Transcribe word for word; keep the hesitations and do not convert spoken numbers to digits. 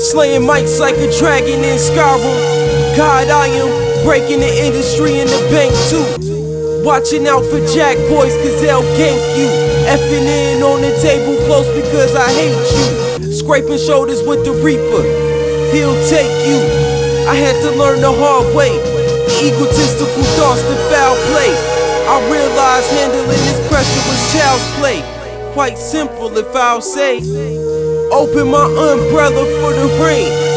Slaying mics like a dragon in Skyrim. God, I am breaking the industry in the bank too. Watching out for jack boys cause they'll gank you. Effing in on the table close because I hate you. Scraping shoulders with the reaper, he'll take you. I had to learn the hard way, the egotistical thoughts, the foul play. I realized handling this pressure was child's play. Quite simple if I'll say, open my umbrella for the rain.